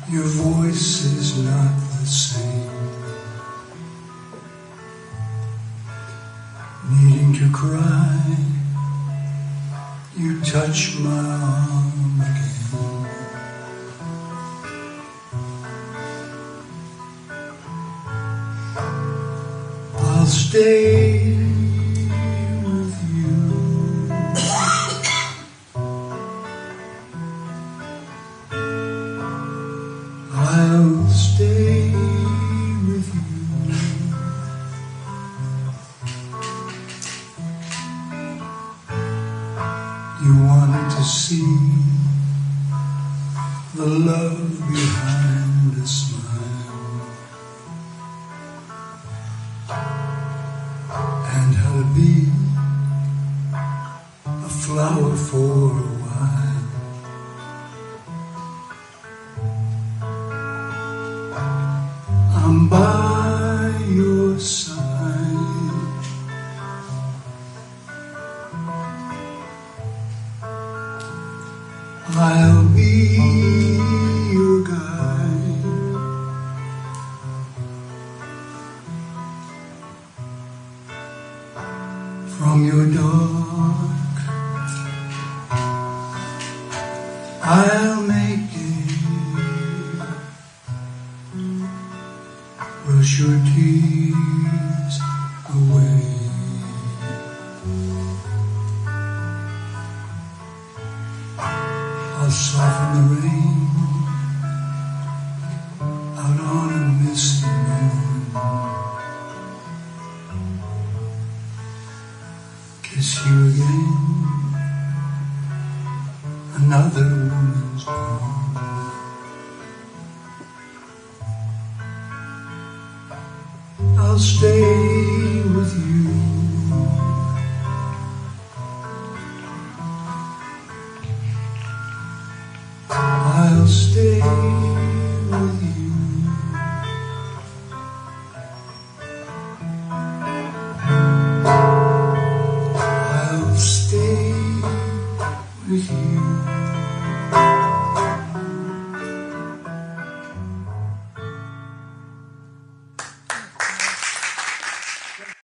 Your voice is not the same. Needing to cry, you touch my arm again. I'll stay with you. I'll stay with you. You wanted to see the love behind a smile, and how to be a flower for a while. I'm by your side. I'll be your guide. From your dark, I'll make it. Brush your tears away. I'll soften the rain out on a misty moon. Kiss you again, another woman's born. I'll stay with you. I'll stay with you.